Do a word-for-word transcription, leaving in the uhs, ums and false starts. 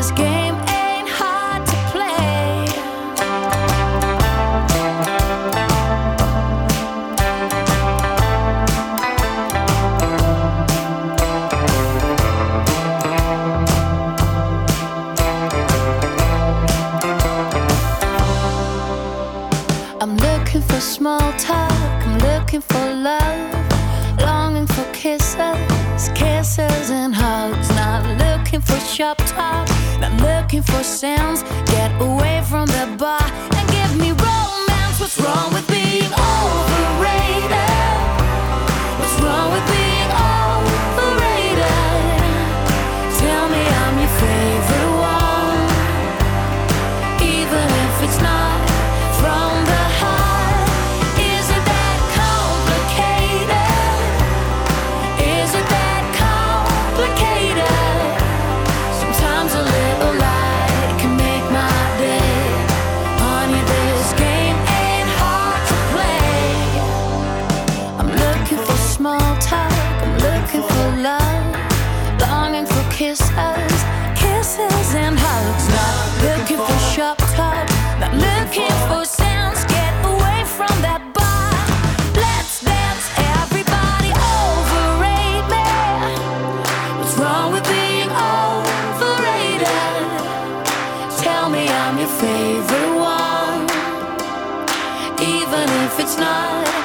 this game ain't hard to play. I'm looking for small talk, I'm looking for love, longing for kisses, kisses and hugs. Not looking for shop talk, not looking for sounds. Get away from the bar and give me romance. What's wrong with being overrated? What's wrong with being overrated? Tell me I'm your favorite one, even if it's not from the heart. Is it that complicated? Is it that complicated? Sometimes a little light can make my day. Honey, this game ain't hard to play. I'm looking for small talk, I'm looking for love, longing for kisses, kisses and hugs. Not looking for shop talk, not looking for sounds. Get away from that bar. Let's dance, everybody. Overrate me. What's wrong with being overrated? Tell me I'm your favorite one, even if it's not